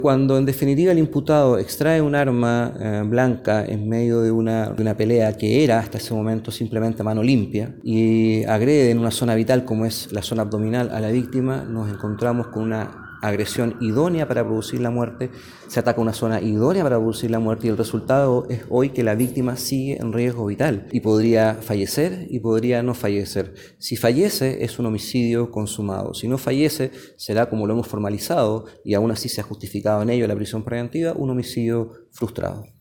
Cuando en definitiva el imputado extrae un arma blanca en medio de una pelea que era hasta ese momento simplemente a mano limpia y agrede en una zona vital como es la zona abdominal a la víctima, nos encontramos con una agresión idónea para producir la muerte, se ataca una zona idónea para producir la muerte y el resultado es hoy que la víctima sigue en riesgo vital y podría fallecer y podría no fallecer. Si fallece es un homicidio consumado, si no fallece será, como lo hemos formalizado y aún así se ha justificado en ello la prisión preventiva, un homicidio frustrado.